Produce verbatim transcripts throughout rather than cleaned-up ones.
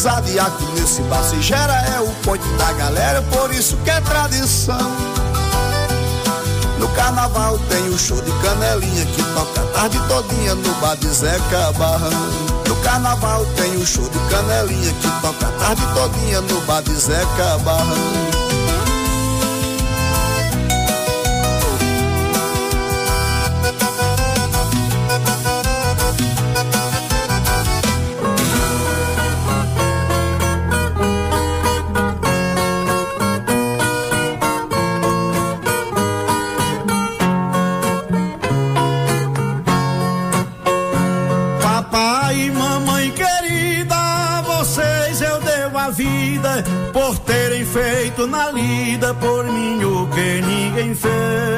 Zadiaco nesse bar se gera, é o ponte da galera, por isso que é tradição. No carnaval tem o show de Canelinha que toca a tarde todinha no bar de Zeca Barrão. No carnaval tem o show de Canelinha que toca a tarde todinha no bar de Zeca Barrão. Por terem feito na lida por mim o que ninguém fez.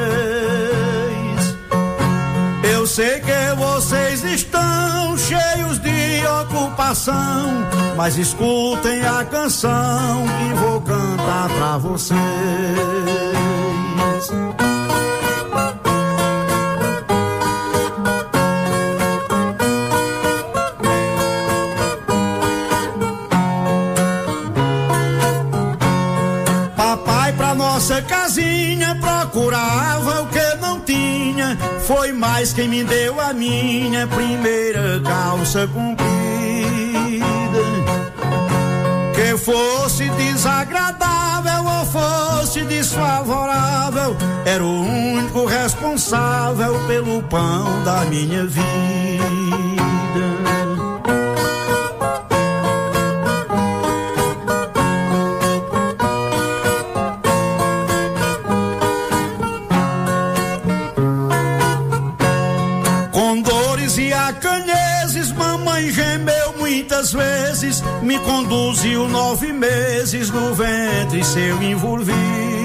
Eu sei que vocês estão cheios de ocupação, mas escutem a canção que vou cantar pra vocês. Nossa casinha procurava o que não tinha, foi mais quem me deu a minha primeira calça comprida. Que fosse desagradável ou fosse desfavorável, era o único responsável pelo pão da minha vida. Muitas vezes me conduziu nove meses no ventre seu envolvido.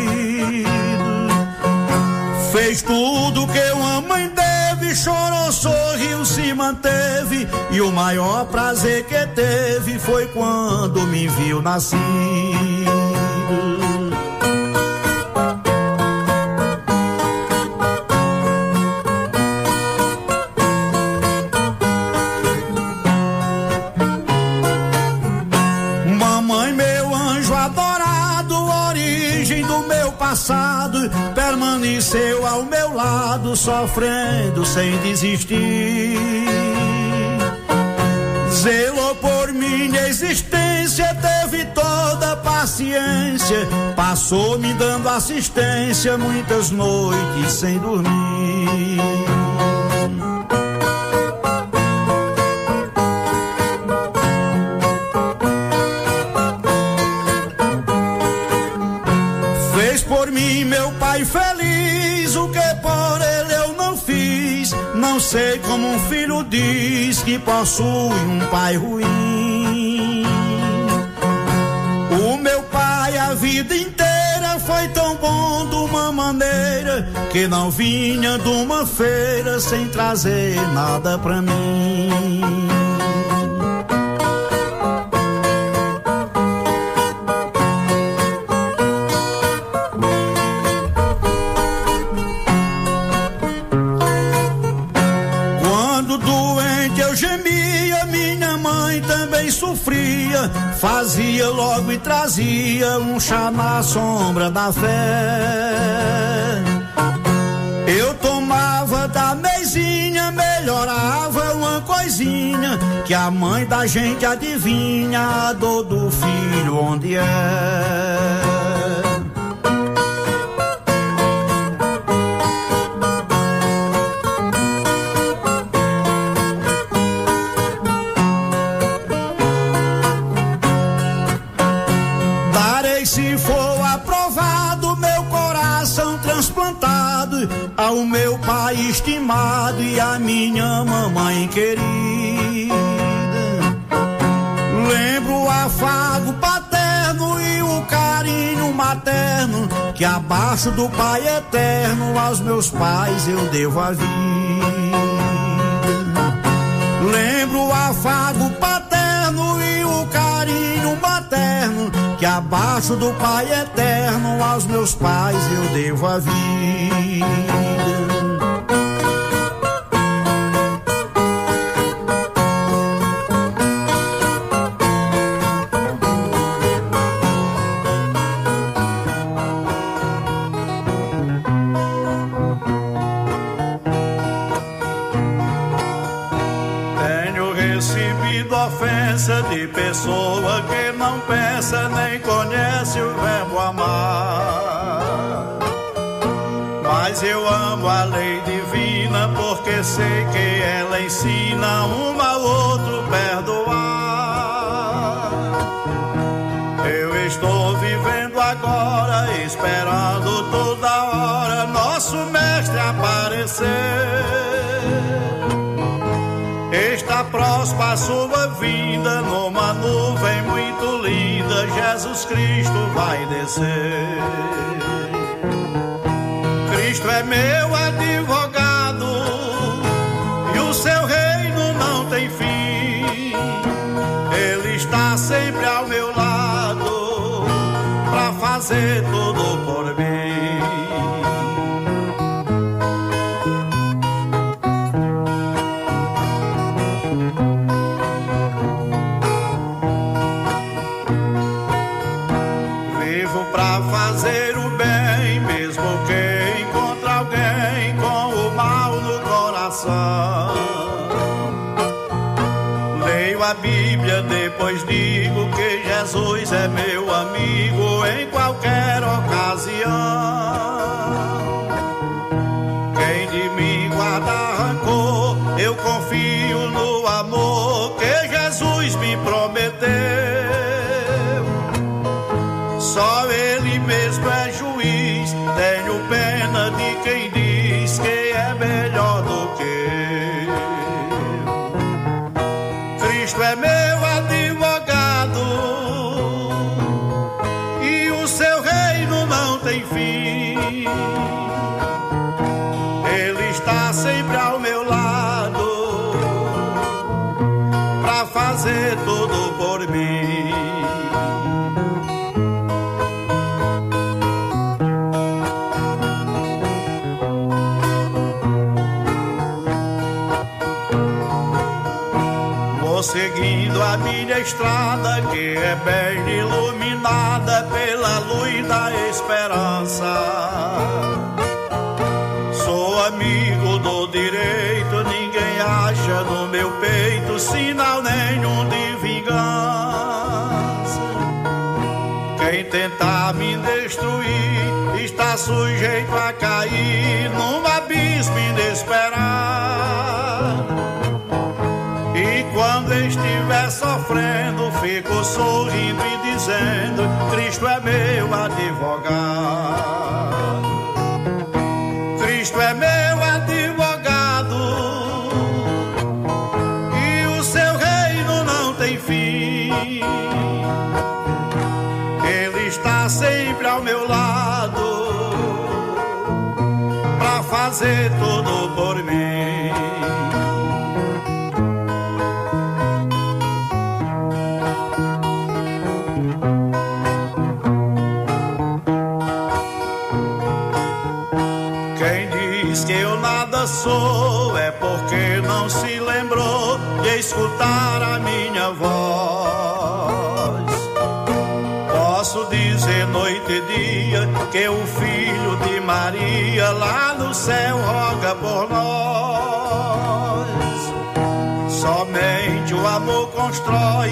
Fez tudo que uma mãe deve, chorou, sorriu, se manteve, e o maior prazer que teve foi quando me viu nascido. Permaneceu ao meu lado, sofrendo sem desistir. Zelou por minha existência, teve toda a paciência, passou me dando assistência muitas noites sem dormir. Fez por mim meu pai feliz, o que por ele eu não fiz. Não sei como um filho diz que possui um pai ruim. O meu pai a vida inteira foi tão bom de uma maneira que não vinha de uma feira sem trazer nada pra mim. Sofria, fazia logo e trazia um chá na sombra da fé. Eu tomava da mesinha, melhorava uma coisinha, que a mãe da gente adivinha a dor do filho onde é. Ao meu pai estimado e a minha mamãe querida, lembro o afago paterno e o carinho materno, que abaixo do Pai eterno aos meus pais eu devo a vida. Lembro o afago paterno e o carinho materno, que abaixo do Pai eterno aos meus pais eu devo a vida. de pessoa que não pensa nem conhece o verbo amar. Mas eu amo a lei divina porque sei que ela ensina um ao outro perdoar. Eu estou vivendo agora, esperando toda hora nosso mestre aparecer. Está próxima a sua vinda, numa nuvem muito linda, Jesus Cristo vai descer. Cristo é meu advogado e o seu reino não tem fim. Ele está sempre ao meu lado pra fazer tudo por mim. Vivo pra fazer o bem, mesmo que encontre alguém com o mal no coração. Leio a Bíblia, depois digo que Jesus é meu amigo em qualquer ocasião. Quem de mim guarda rancor, eu confio no amor que Jesus me prometeu. Só Ele mesmo é juiz, tenho pena de quem diz que é melhor do que eu. Cristo é meu advogado e o seu reino não tem fim. Ele está sempre ao meu lado pra fazer tudo por mim. Seguindo a minha estrada, que é bem iluminada pela luz da esperança. Sou amigo do direito, ninguém acha no meu peito sinal nenhum de vingança. Quem tentar me destruir está sujeito a cair num abismo inesperado. E quando estiver sofrendo, fico sorrindo e dizendo: Cristo é meu advogado. Cristo é meu advogado e o seu reino não tem fim. Ele está sempre ao meu lado pra fazer tudo por mim. Que eu nada sou é porque não se lembrou de escutar a minha voz. Posso dizer noite e dia que o Filho de Maria lá no céu roga por nós. Somente o amor constrói.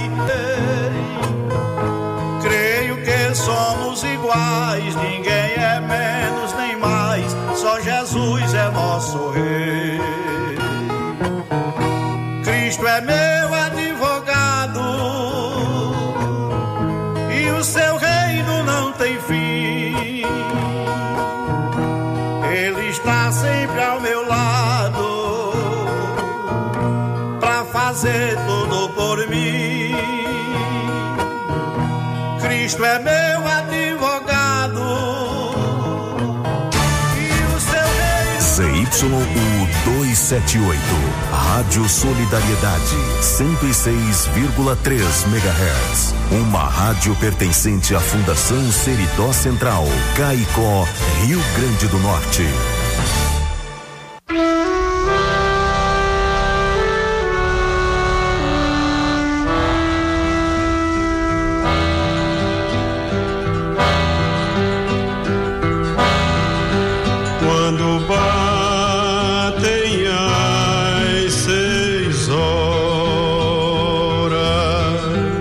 Creio que somos iguais, ninguém é menos nem mais, só Jesus é nosso Rei. Cristo é meu advogado e o seu reino não tem fim. Ele está sempre ao meu lado pra fazer tudo por mim. Cristo é meu advogado e o seu reino. Z Y U duzentos e setenta e oito, Rádio Solidariedade, cento e seis vírgula três megahertz. Uma rádio pertencente à Fundação Seridó Central, Caicó, Rio Grande do Norte. Batem as seis horas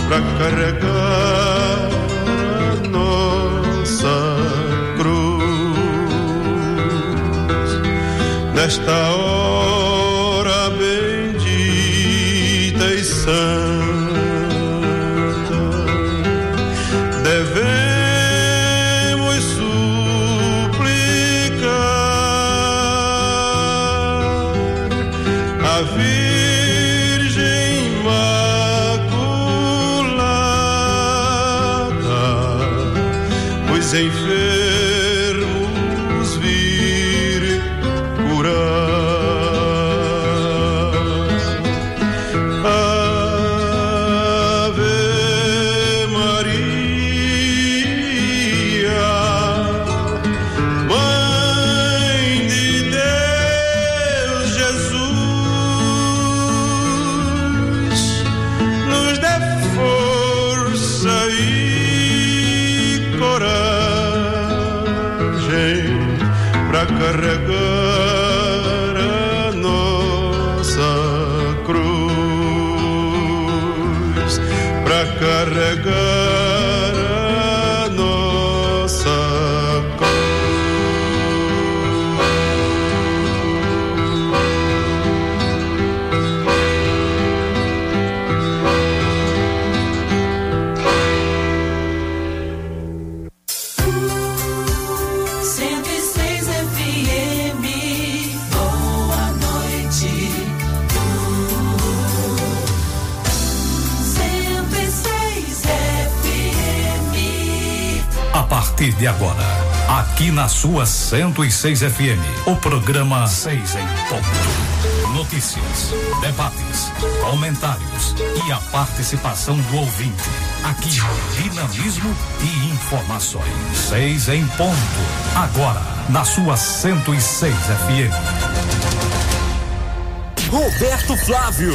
pra carregar a nossa cruz. Nesta hora bendita e santa, devemos suplicar a Virgem Imaculada, os enfermos vir curar. Carregar a nossa cruz, pra carregar a nossa A partir de agora, aqui na sua cento e seis F M, o programa Seis em Ponto. Notícias, debates, comentários e a participação do ouvinte. Aqui, dinamismo e informações. Seis em Ponto. Agora, na sua cento e seis F M. Roberto Flávio.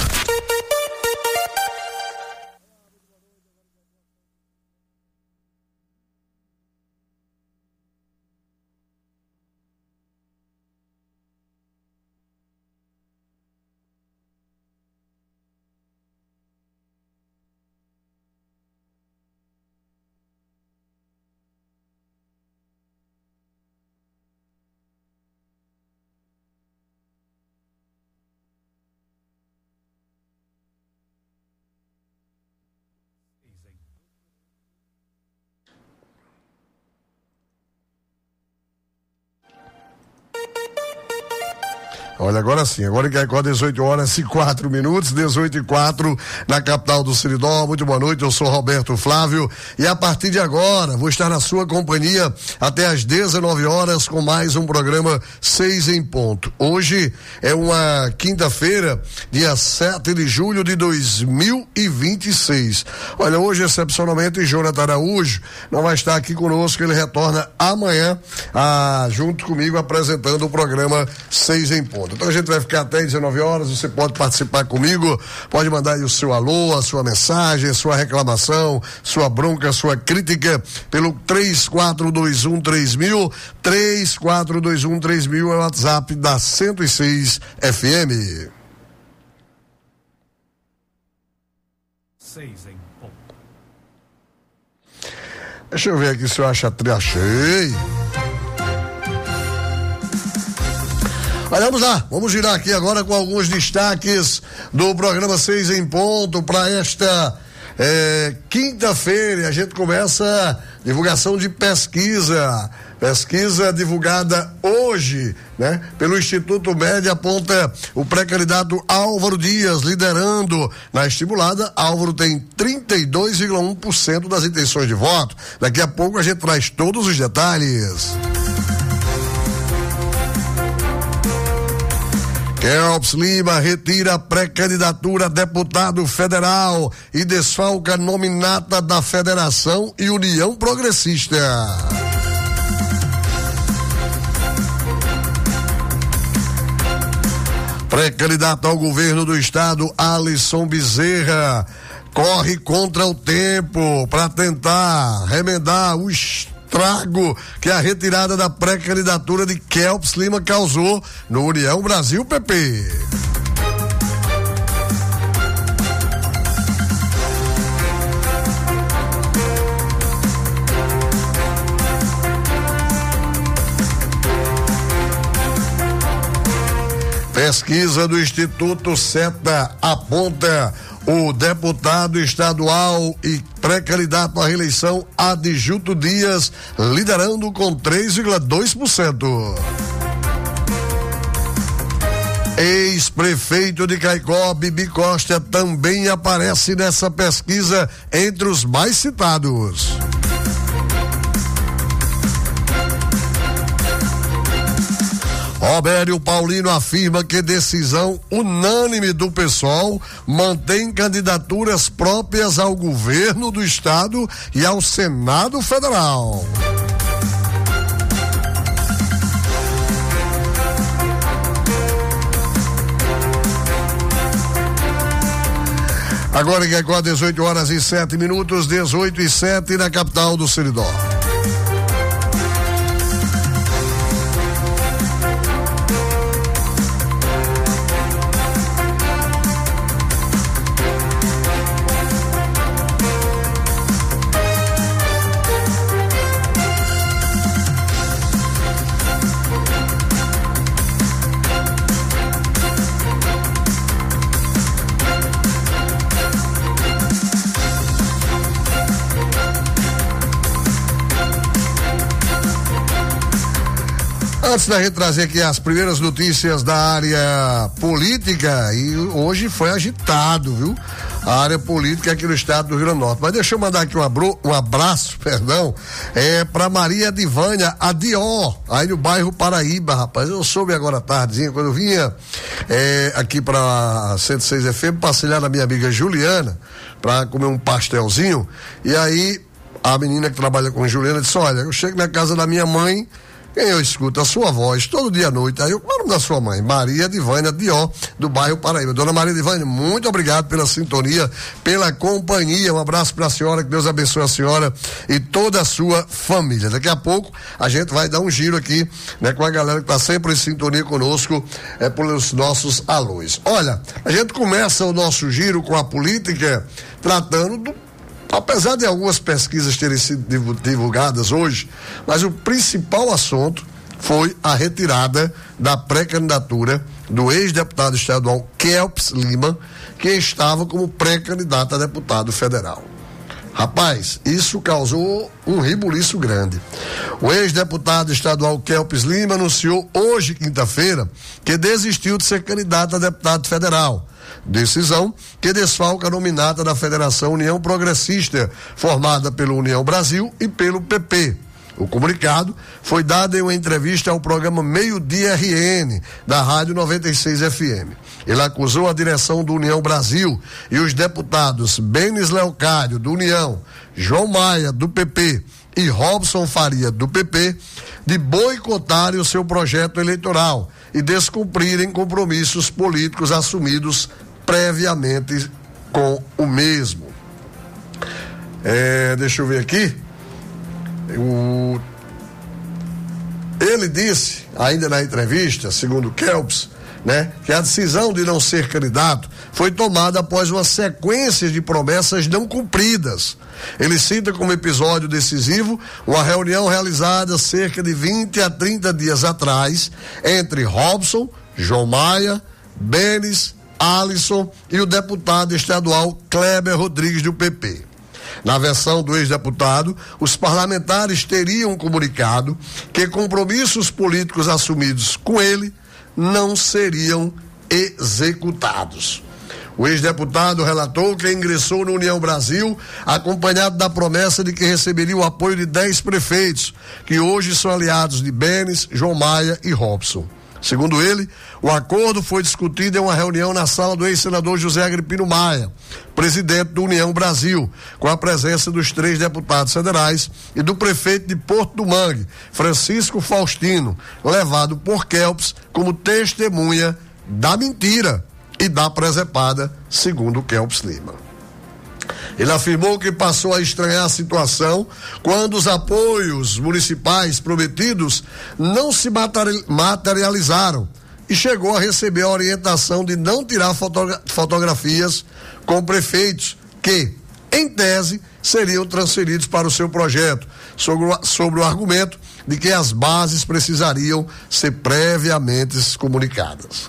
Olha, agora sim, agora que é dezoito horas e quatro minutos, dezoito e quatro, na capital do Seridó. Muito boa noite, eu sou Roberto Flávio e a partir de agora vou estar na sua companhia até às dezenove horas com mais um programa Seis em Ponto. Hoje é uma quinta-feira, dia sete de julho de dois mil e vinte e seis. Olha, hoje excepcionalmente Jonathan Araújo não vai estar aqui conosco, ele retorna amanhã, ah, junto comigo apresentando o programa Seis em Ponto. Então a gente vai ficar até dezenove horas, você pode participar comigo, pode mandar aí o seu alô, a sua mensagem, a sua reclamação, sua bronca, sua crítica pelo três quatro dois um três mil, três quatro dois um três mil é o WhatsApp da cento e seis F M. Seis em ponto. Deixa eu ver aqui se eu acho a achei. Mas vamos lá, vamos girar aqui agora com alguns destaques do programa Seis em Ponto para esta é, quinta-feira. A gente começa a divulgação de pesquisa, pesquisa divulgada hoje, né? Pelo Instituto Média, aponta o pré-candidato Álvaro Dias liderando na estimulada. Álvaro tem trinta e dois vírgula um por cento das intenções de voto. Daqui a pouco a gente traz todos os detalhes. Kelps Lima retira pré-candidatura a deputado federal e desfalca nominata da Federação e União Progressista. Pré-candidato ao governo do estado, Alisson Bezerra, corre contra o tempo para tentar remendar o estrago que a retirada da pré-candidatura de Kelps Lima causou no União Brasil P P. Pesquisa do Instituto Seta aponta o deputado estadual e pré-candidato à reeleição Adjunto Dias liderando com três vírgula dois por cento. Ex-prefeito de Caicó, Bibi Costa, também aparece nessa pesquisa entre os mais citados. Robério Paulino afirma que decisão unânime do PSOL mantém candidaturas próprias ao governo do estado e ao Senado Federal. Agora em Caicó, dezoito horas e sete minutos, dezoito e sete na capital do Seridó. Antes da gente trazer aqui as primeiras notícias da área política, e hoje foi agitado, viu? A área política aqui no estado do Rio Grande do Norte. Mas deixa eu mandar aqui um, abro, um abraço, perdão, é, pra Maria Divânia, a Dió, aí no bairro Paraíba, rapaz. Eu soube agora à tardezinha, quando eu vinha é, aqui pra cento e seis F M, passei lá na minha amiga Juliana pra comer um pastelzinho, e aí a menina que trabalha com a Juliana disse: olha, eu chego na casa da minha mãe, quem eu escuto a sua voz todo dia à noite. Aí eu, qual é o nome da sua mãe? Maria Divânia Dió, do bairro Paraíba. Dona Maria Divânia, muito obrigado pela sintonia, pela companhia. Um abraço para a senhora, que Deus abençoe a senhora e toda a sua família. Daqui a pouco a gente vai dar um giro aqui, né, com a galera que está sempre em sintonia conosco, é, pelos nossos alôs. Olha, a gente começa o nosso giro com a política tratando do apesar de algumas pesquisas terem sido divulgadas hoje, mas o principal assunto foi a retirada da pré-candidatura do ex-deputado estadual Kelps Lima, que estava como pré-candidato a deputado federal. Rapaz, isso causou um rebuliço grande. O ex-deputado estadual Kelps Lima anunciou hoje, quinta-feira, que desistiu de ser candidato a deputado federal. Decisão que desfalca a nominata da Federação União Progressista, formada pelo União Brasil e pelo P P. O comunicado foi dado em uma entrevista ao programa Meio-Dia R N, da Rádio noventa e seis F M. Ele acusou a direção do União Brasil e os deputados Benis Leocádio, do União, João Maia, do P P, e Robson Faria, do P P, de boicotarem o seu projeto eleitoral e descumprirem compromissos políticos assumidos previamente com o mesmo. É, deixa eu ver aqui. O, ele disse, ainda na entrevista, segundo Kelps, né, que a decisão de não ser candidato foi tomada após uma sequência de promessas não cumpridas. Ele cita como episódio decisivo uma reunião realizada cerca de vinte a trinta dias atrás entre Robson, João Maia, Benis, Alisson e o deputado estadual Kleber Rodrigues, do P P. Na versão do ex-deputado, os parlamentares teriam comunicado que compromissos políticos assumidos com ele não seriam executados. O ex-deputado relatou que ingressou no União Brasil acompanhado da promessa de que receberia o apoio de dez prefeitos, que hoje são aliados de Benis, João Maia e Robson. Segundo ele, o acordo foi discutido em uma reunião na sala do ex-senador José Agripino Maia, presidente do União Brasil, com a presença dos três deputados federais e do prefeito de Porto do Mangue, Francisco Faustino, levado por Kelps como testemunha da mentira e da presepada, segundo Kelps Lima. Ele afirmou que passou a estranhar a situação quando os apoios municipais prometidos não se materializaram e chegou a receber a orientação de não tirar fotogra- fotografias com prefeitos que, em tese, seriam transferidos para o seu projeto, sobre o, sobre o argumento de que as bases precisariam ser previamente comunicadas.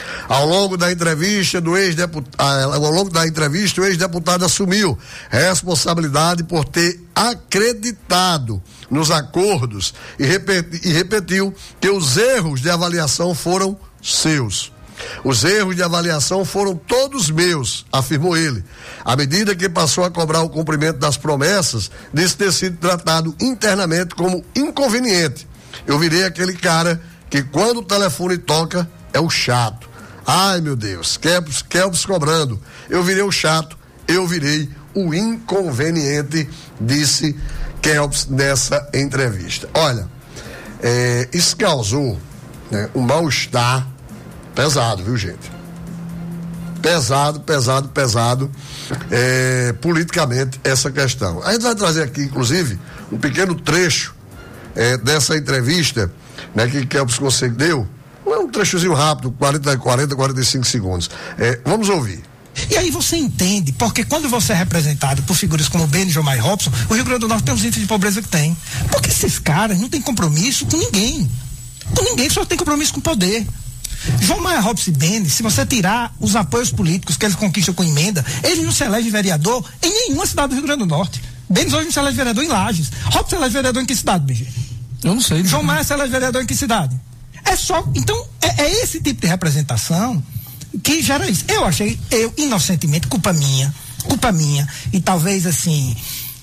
Ao longo da entrevista do ex-deputado, ao longo da entrevista, o ex-deputado assumiu responsabilidade por ter acreditado nos acordos e, repeti, e repetiu que os erros de avaliação foram seus. Os erros de avaliação foram todos meus, afirmou ele. À medida que passou a cobrar o cumprimento das promessas, disse ter sido tratado internamente como inconveniente. Eu virei aquele cara que quando o telefone toca é o chato. Ai, meu Deus, Kelps, Kelps cobrando. Eu virei o chato, eu virei o inconveniente, disse Kelps nessa entrevista. Olha, é, isso causou, né, um mal-estar pesado, viu, gente? Pesado, pesado, pesado, é, politicamente, essa questão. A gente vai trazer aqui, inclusive, um pequeno trecho é, dessa entrevista, né, que Kelps concedeu. Não é um trechozinho rápido, quarenta, quarenta, quarenta e cinco segundos. É, vamos ouvir. E aí você entende, porque quando você é representado por figuras como Beni, Jomar e Robson, o Rio Grande do Norte tem os índices de pobreza que tem. Porque esses caras não têm compromisso com ninguém. Com ninguém, só tem compromisso com o poder. Jomar, Robson e Beni, se você tirar os apoios políticos que eles conquistam com emenda, eles não se elegem vereador em nenhuma cidade do Rio Grande do Norte. Beni hoje não se elege vereador em Lages. Robson se elege vereador em que cidade, B G? Eu não sei. Jomar se elege vereador em que cidade? É só, então, é, é esse tipo de representação que gera isso. Eu achei, eu, inocentemente, culpa minha, culpa minha, e talvez assim...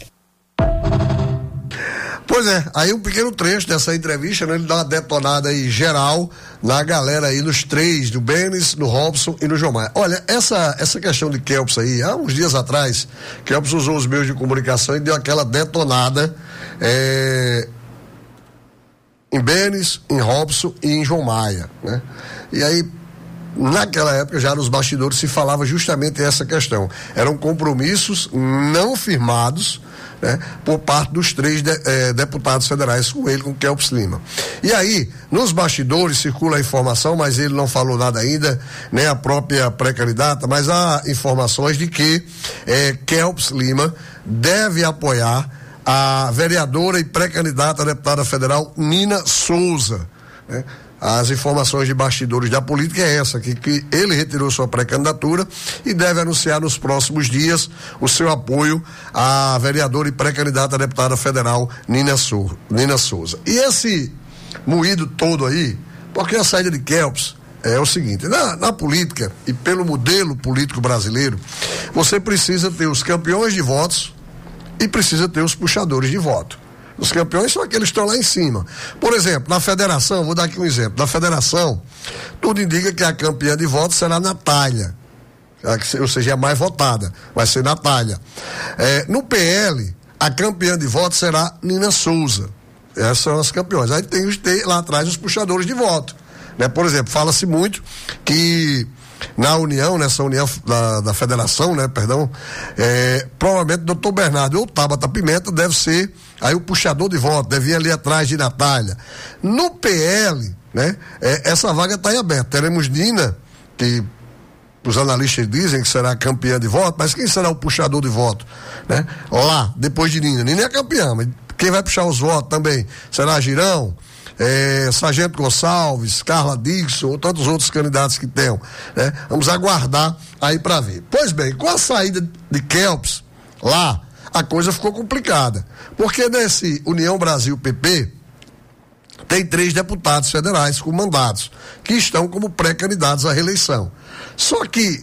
Pois é, aí um pequeno trecho dessa entrevista, né, ele dá uma detonada aí geral na galera aí, nos três, do Benes, no Robson e no Jomar. Olha, essa, essa questão de Kelps aí, há uns dias atrás, Kelps usou os meios de comunicação e deu aquela detonada é, em Benes, em Robson e em João Maia, né? E aí, naquela época, já nos bastidores se falava justamente essa questão. Eram compromissos não firmados, né, por parte dos três de, eh, deputados federais, com ele, com Kelps Lima. E aí, nos bastidores circula a informação, mas ele não falou nada ainda, nem a própria pré-candidata, mas há informações de que eh, Kelps Lima deve apoiar a vereadora e pré-candidata a deputada federal Nina Souza, né? As informações de bastidores da política é essa, que, que ele retirou sua pré-candidatura e deve anunciar nos próximos dias o seu apoio à vereadora e pré-candidata a deputada federal Nina, Sou, Nina Souza. E esse moído todo aí, porque a saída de Kelps é o seguinte, na, na política e pelo modelo político brasileiro, você precisa ter os campeões de votos e precisa ter os puxadores de voto. Os campeões são aqueles que estão lá em cima. Por exemplo, na federação, vou dar aqui um exemplo. Na federação, tudo indica que a campeã de votos será Natália. Ou seja, a mais votada. Vai ser Natália. É, no P L, a campeã de votos será Nina Souza. Essas são as campeões. Aí tem, tem lá atrás os puxadores de voto. Né? Por exemplo, fala-se muito que na união, nessa união da, da federação, né, perdão, é, provavelmente o doutor Bernardo ou Tabata Pimenta deve ser aí o puxador de voto, deve ir ali atrás de Natália. No P L, né, é, essa vaga está em aberto. Teremos Nina, que os analistas dizem que será campeã de voto, mas quem será o puxador de voto, né? Lá, depois de Nina. Nina é campeã, mas quem vai puxar os votos também será Girão, É, Sargento Gonçalves, Carla Dixon, ou tantos outros candidatos que tenham, né? Vamos aguardar aí para ver. Pois bem, com a saída de Kelps lá, a coisa ficou complicada, porque nesse União Brasil P P tem três deputados federais com mandatos que estão como pré-candidatos à reeleição. Só que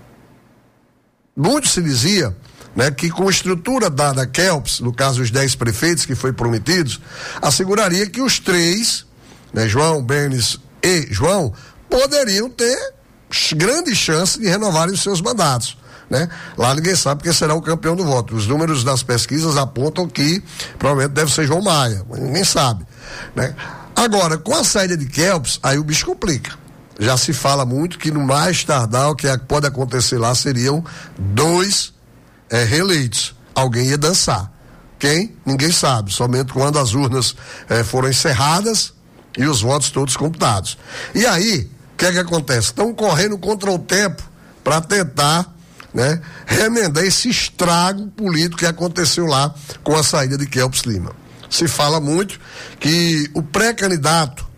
muito se dizia, né, que com a estrutura dada a Kelps, no caso os dez prefeitos que foi prometidos, asseguraria que os três, né, João, Benes e João, poderiam ter grande chance de renovarem os seus mandatos, né? Lá ninguém sabe quem será o campeão do voto. Os números das pesquisas apontam que provavelmente deve ser João Maia, mas ninguém sabe, né? Agora, com a saída de Kelps, aí o bicho complica. Já se fala muito que no mais tardar o que pode acontecer lá seriam dois É, reeleitos. Alguém ia dançar. Quem? Ninguém sabe. Somente quando as urnas é, foram encerradas e os votos todos computados. E aí, o que é que acontece? Estão correndo contra o tempo para tentar, né, remendar esse estrago político que aconteceu lá com a saída de Kelps Lima. Se fala muito que o pré-candidato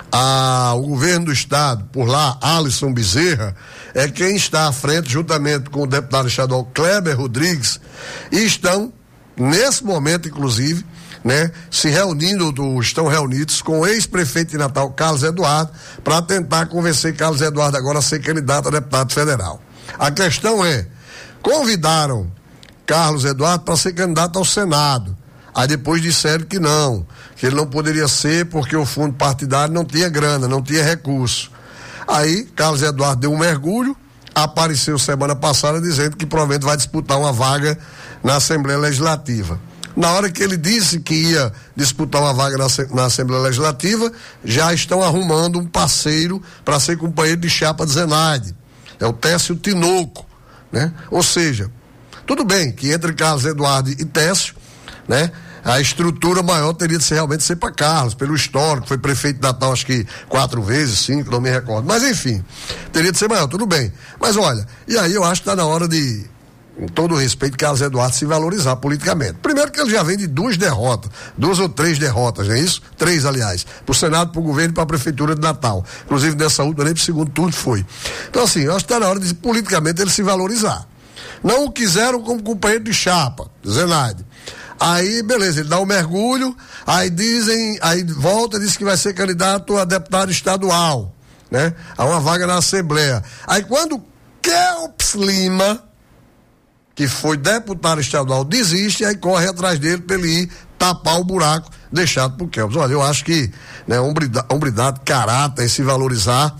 a, o governo do estado, por lá, Alisson Bezerra, é quem está à frente, juntamente com o deputado estadual Kleber Rodrigues, e estão, nesse momento, inclusive, né, se reunindo, do, estão reunidos com o ex-prefeito de Natal, Carlos Eduardo, para tentar convencer Carlos Eduardo agora a ser candidato a deputado federal. A questão é, convidaram Carlos Eduardo para ser candidato ao Senado. Aí depois disseram que não, que ele não poderia ser porque o fundo partidário não tinha grana, não tinha recurso. Aí Carlos Eduardo deu um mergulho, apareceu semana passada dizendo que provavelmente vai disputar uma vaga na Assembleia Legislativa. Na hora que ele disse que ia disputar uma vaga na, na Assembleia Legislativa, já estão arrumando um parceiro para ser companheiro de chapa de Zenaide. É o Técio Tinoco, né? Ou seja, tudo bem que entre Carlos Eduardo e Técio, né? A estrutura maior teria de ser realmente ser para Carlos, pelo histórico, foi prefeito de Natal acho que quatro vezes, cinco, não me recordo. Mas enfim, teria de ser maior, tudo bem. Mas olha, e aí eu acho que está na hora de, com todo o respeito, Carlos Eduardo se valorizar politicamente. Primeiro que ele já vem de duas derrotas, duas ou três derrotas, não é isso? Três, aliás, para o Senado, para o governo e para a Prefeitura de Natal. Inclusive nessa última, nem para o segundo turno foi. Então assim, eu acho que está na hora de politicamente ele se valorizar. Não o quiseram como companheiro de chapa, Zenaide. Aí, beleza, ele dá um mergulho, aí dizem, aí volta, diz que vai ser candidato a deputado estadual, né? A uma vaga na Assembleia. Aí quando Kelps Lima, que foi deputado estadual, desiste, aí corre atrás dele para ele ir tapar o buraco deixado por Kelps. Olha, eu acho que, né, hombridade, hombridade, caráter e se valorizar.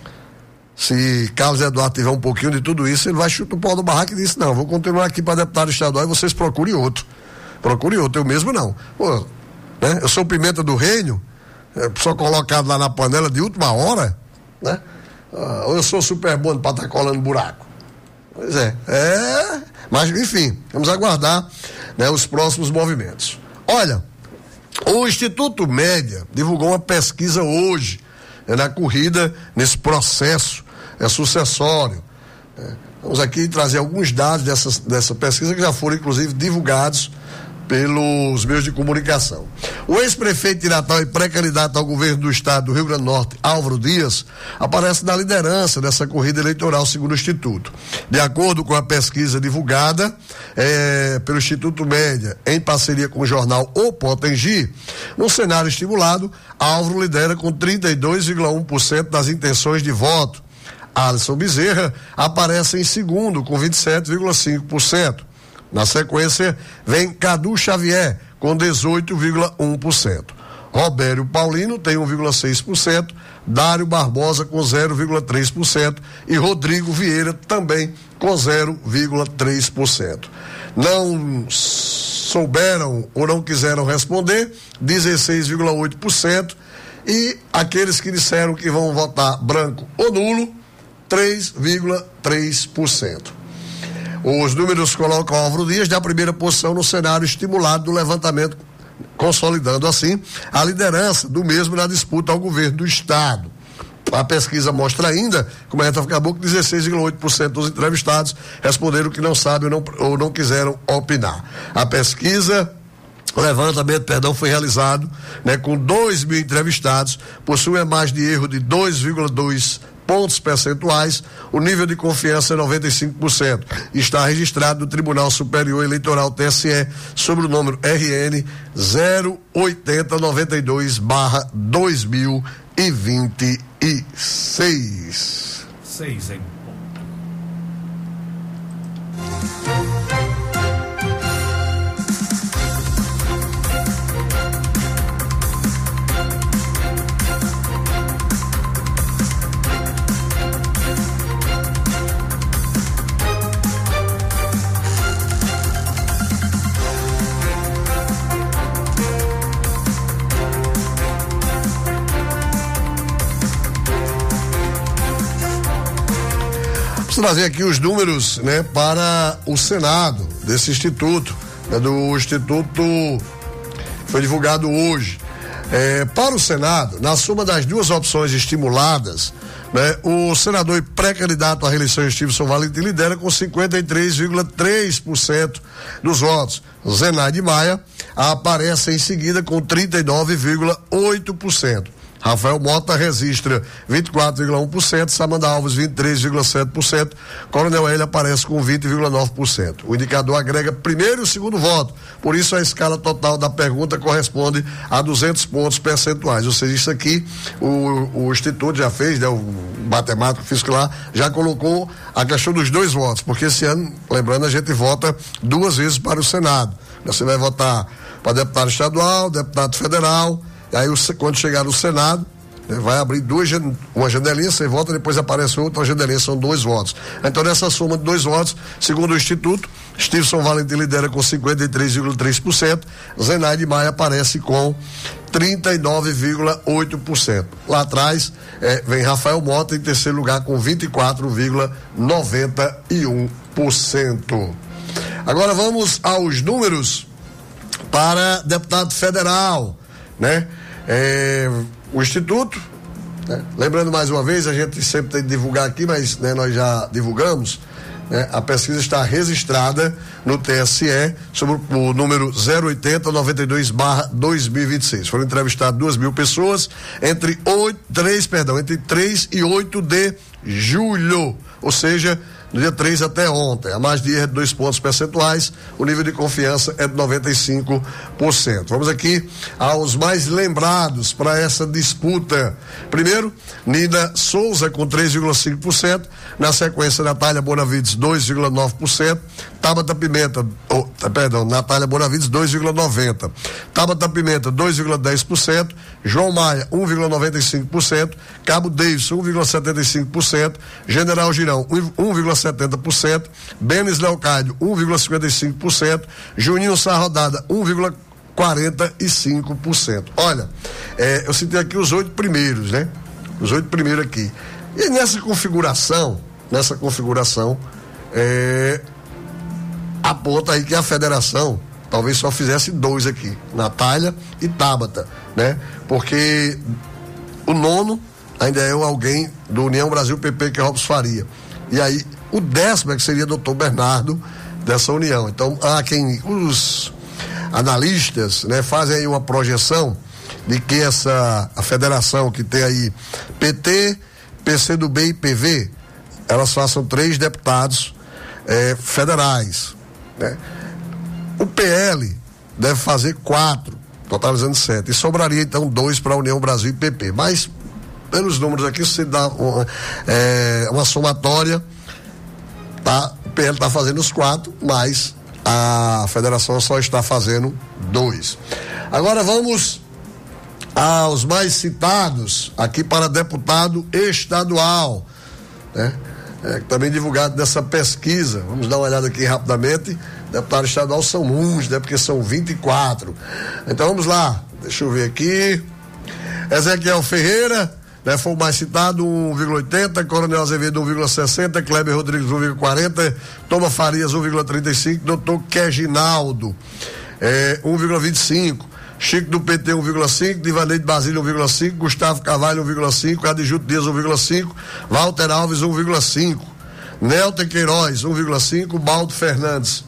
Se Carlos Eduardo tiver um pouquinho de tudo isso, ele vai chutar o pau do barraco e diz, não, vou continuar aqui para deputado estadual e vocês procurem outro. Procure outro, eu mesmo não. Pô, né? Eu sou pimenta do reino, é, só colocado lá na panela de última hora, né? Ah, ou eu sou super bom para estar colando buraco. Pois é, é, mas enfim, vamos aguardar, né, os próximos movimentos. Olha, o Instituto Média divulgou uma pesquisa hoje, né, na corrida, nesse processo é, sucessório. Né? Vamos aqui trazer alguns dados dessa, dessa pesquisa que já foram inclusive divulgados pelos meios de comunicação. O ex-prefeito de Natal e pré-candidato ao governo do estado do Rio Grande do Norte, Álvaro Dias, aparece na liderança dessa corrida eleitoral, segundo o Instituto. De acordo com a pesquisa divulgada eh, pelo Instituto Média, em parceria com o jornal O Potengi, no cenário estimulado, Álvaro lidera com trinta e dois vírgula um por cento das intenções de voto. Alisson Bezerra aparece em segundo, com vinte e sete vírgula cinco por cento. Na sequência, vem Cadu Xavier, com dezoito vírgula um por cento. Robério Paulino tem um vírgula seis por cento, Dário Barbosa com zero vírgula três por cento e Rodrigo Vieira também com zero vírgula três por cento. Não souberam ou não quiseram responder, dezesseis vírgula oito por cento, e aqueles que disseram que vão votar branco ou nulo, três vírgula três por cento. Os números colocam Álvaro Dias na primeira posição no cenário estimulado do levantamento, consolidando assim a liderança do mesmo na disputa ao governo do estado. A pesquisa mostra ainda, como a gente acabou, que dezesseis vírgula oito por cento dos entrevistados responderam que não sabem ou não, ou não quiseram opinar. A pesquisa O levantamento, perdão, foi realizado, né, com dois mil entrevistados, possui a margem de erro de dois vírgula dois pontos percentuais, o nível de confiança é noventa e cinco por cento. Está registrado no Tribunal Superior Eleitoral T S E sobre o número R N zero oitenta noventa e dois barra dois mil e vinte e seis. Seis em ponto. Vamos trazer aqui os números, né, para o Senado desse instituto, né, do instituto foi divulgado hoje. É, para o Senado, na soma das duas opções estimuladas, né, o senador e pré-candidato à reeleição Stevenson Valentim lidera com cinquenta e três vírgula três por cento dos votos. Zenaide Maia aparece em seguida com trinta e nove vírgula oito por cento. Rafael Mota registra vinte e quatro vírgula um por cento, Samanta Alves vinte e três vírgula sete por cento, Coronel Hélio aparece com vinte vírgula nove por cento. O indicador agrega primeiro e o segundo voto, por isso a escala total da pergunta corresponde a duzentos pontos percentuais, ou seja, isso aqui o, o Instituto já fez, né, o matemático físico lá, já colocou a questão dos dois votos, porque esse ano, lembrando, a gente vota duas vezes para o Senado. Você vai votar para deputado estadual, deputado federal, e aí quando chegar no Senado, né, vai abrir duas, uma janelinha, você vota, depois aparece outra janelinha, são dois votos. Então nessa soma de dois votos, segundo o Instituto, Stevenson Valentim lidera com cinquenta e três vírgula três por cento, Zenaide Maia aparece com trinta e nove vírgula oito por cento. Lá atrás eh, vem Rafael Mota em terceiro lugar com vinte e quatro vírgula noventa e um por cento. Agora vamos aos números para deputado federal, né? É, o Instituto, né? Lembrando mais uma vez, a gente sempre tem que divulgar aqui, mas né, nós já divulgamos, né? A pesquisa está registrada no T S E sobre o número zero oitenta noventa e dois barra dois mil e vinte e seis. Foram entrevistadas duas mil pessoas entre oito, três, perdão, entre três e oito de julho, ou seja, no dia três até ontem, a mais de erro de dois pontos percentuais, o nível de confiança é de noventa e cinco por cento. Vamos aqui aos mais lembrados para essa disputa. Primeiro, Nina Souza com três vírgula cinco por cento, na sequência Natália Bonavides dois vírgula nove por cento, Tabata Pimenta, oh, perdão, Natália Bonavides dois vírgula noventa por cento, Tabata Pimenta dois vírgula dez por cento, João Maia um vírgula noventa e cinco por cento, Cabo Davidson um vírgula setenta e cinco por cento, General Girão um vírgula setenta por cento, Benes Leocádio um vírgula cinquenta e cinco por cento, Juninho Sarrodada um vírgula quarenta e cinco por cento. Olha, é, eu citei aqui os oito primeiros, né? Os oito primeiros aqui. E nessa configuração, nessa configuração, é, aponta aí que a federação talvez só fizesse dois aqui, Natália e Tabata, né? Porque o nono ainda é alguém do União Brasil P P, que é Robson Faria. E aí, o décimo é que seria doutor Bernardo dessa união. Então, há quem, os analistas, né, fazem aí uma projeção de que essa, a federação que tem aí P T, P C do B e P V, elas façam três deputados eh, federais, né? O P L deve fazer quatro, totalizando sete, e sobraria então dois para a União Brasil e P P, mas pelos números aqui, se dá uma, é, uma somatória, tá? O P L está fazendo os quatro, mas a federação só está fazendo dois. Agora vamos aos mais citados aqui para deputado estadual, né? É, também divulgado nessa pesquisa. Vamos dar uma olhada aqui rapidamente. Deputado estadual são uns, né? Porque são vinte e quatro. Então vamos lá, deixa eu ver aqui. Ezequiel Ferreira, né, foi o mais citado, um vírgula oitenta, Coronel Azevedo um vírgula sessenta, Kleber Rodrigues um vírgula quarenta, Toma Farias um vírgula trinta e cinco, doutor Queginaldo é, um vírgula vinte e cinco, Chico do P T um vírgula cinco, Divanei de Basília um vírgula cinco, Gustavo Carvalho um vírgula cinco, Adjuto Dias um vírgula cinco, Walter Alves um vírgula cinco, Nelton Queiroz um vírgula cinco, Baldo Fernandes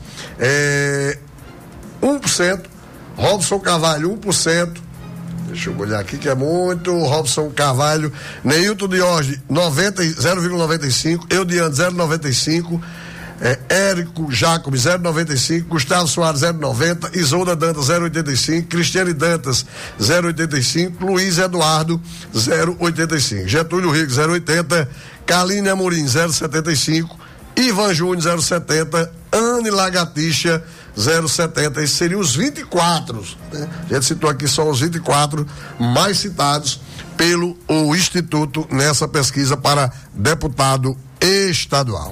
é, um por cento, Robson Carvalho um por cento, deixa eu olhar aqui que é muito, Robson Carvalho, Neilton Diógenes zero vírgula noventa e cinco, Eudiano zero vírgula noventa e cinco, é, Érico Jacob zero vírgula noventa e cinco, Gustavo Soares zero vírgula noventa, Isolda Dantas zero vírgula oitenta e cinco, Cristiane Dantas zero vírgula oitenta e cinco, Luiz Eduardo zero vírgula oitenta e cinco, Getúlio Rico zero vírgula oitenta, Kaline Amorim zero vírgula setenta e cinco, Ivan Júnior zero vírgula setenta, Anne Lagartixa zero vírgula setenta, esses seriam os vinte e quatro, né? A gente citou aqui só os vinte e quatro mais citados pelo o Instituto nessa pesquisa para deputado estadual.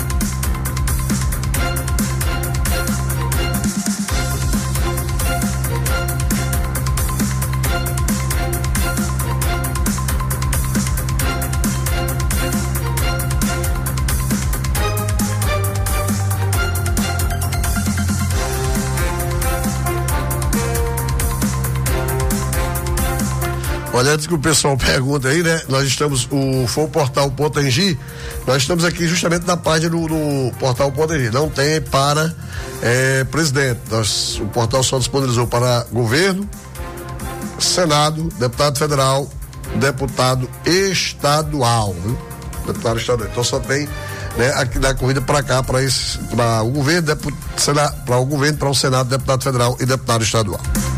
Olha, antes que o pessoal pergunte aí, né? Nós estamos, o, foi o portal Potengi, nós estamos aqui justamente na página do, do portal Potengi. Não tem para é, presidente. Nós, o portal só disponibilizou para governo, Senado, deputado federal deputado estadual, viu? Deputado estadual. Então só tem, né, aqui da corrida para cá, para esse, para o governo, para o governo, para o Senado, deputado federal e deputado estadual.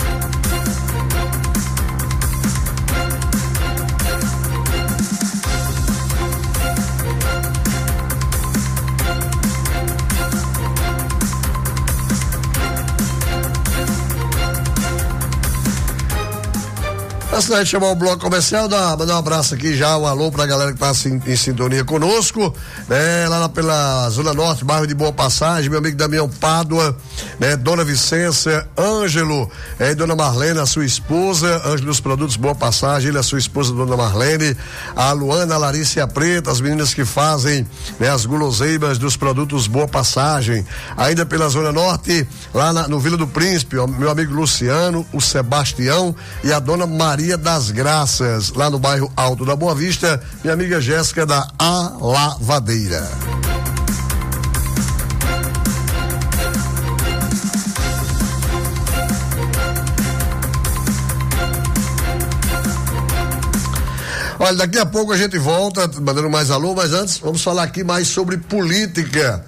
Antes da gente chamar o bloco comercial, dá, mandar um abraço aqui já, um alô pra galera que tá assim, em sintonia conosco, né? Lá na, pela Zona Norte, bairro de Boa Passagem, meu amigo Damião Pádua, né? Dona Vicência, Ângelo, é, Dona Marlene, a sua esposa, Ângelo dos Produtos Boa Passagem, ele, a sua esposa, Dona Marlene, a Luana, a Larissa e a Preta, as meninas que fazem, né, as guloseimas dos produtos Boa Passagem. Ainda pela Zona Norte, lá na, no Vila do Príncipe, ó, meu amigo Luciano, o Sebastião e a Dona Maria das Graças, lá no bairro Alto da Boa Vista, minha amiga Jéssica da A Lavadeira. Olha, daqui a pouco a gente volta, mandando mais alô, mas antes vamos falar aqui mais sobre política.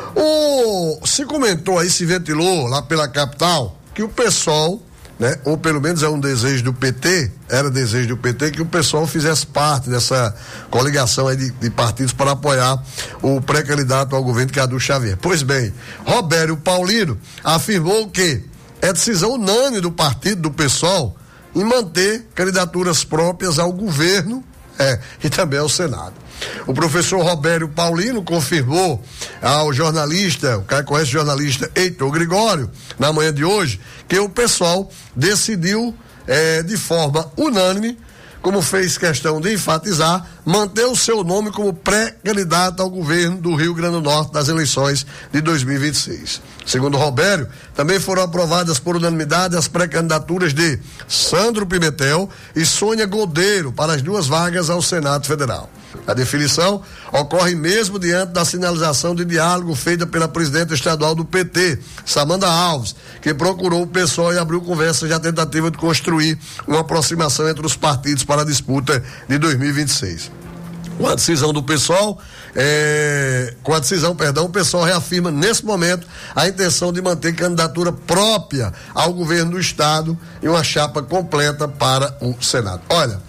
O, se comentou aí, se ventilou lá pela capital, que o pessoal, né, ou pelo menos é um desejo do P T, era desejo do P T que o pessoal fizesse parte dessa coligação aí de, de partidos para apoiar o pré-candidato ao governo Cadu Xavier. Pois bem, Robério Paulino afirmou que é decisão unânime do partido, do PSOL, em manter candidaturas próprias ao governo, é, e também ao Senado. O professor Robério Paulino confirmou ao jornalista, o cara conhece o jornalista Heitor Gregório, na manhã de hoje, que o pessoal decidiu eh, de forma unânime, como fez questão de enfatizar, manter o seu nome como pré-candidato ao governo do Rio Grande do Norte nas eleições de dois mil e vinte e seis. Segundo Robério, também foram aprovadas por unanimidade as pré-candidaturas de Sandro Pimentel e Sônia Godeiro para as duas vagas ao Senado Federal. A definição ocorre mesmo diante da sinalização de diálogo feita pela presidenta estadual do P T, Samanda Alves, que procurou o PSOL e abriu conversas na tentativa de construir uma aproximação entre os partidos para a disputa de dois mil e vinte e seis. Com a decisão do PSOL, é, com a decisão, perdão, o PSOL reafirma nesse momento a intenção de manter candidatura própria ao governo do estado e uma chapa completa para o Senado. Olha,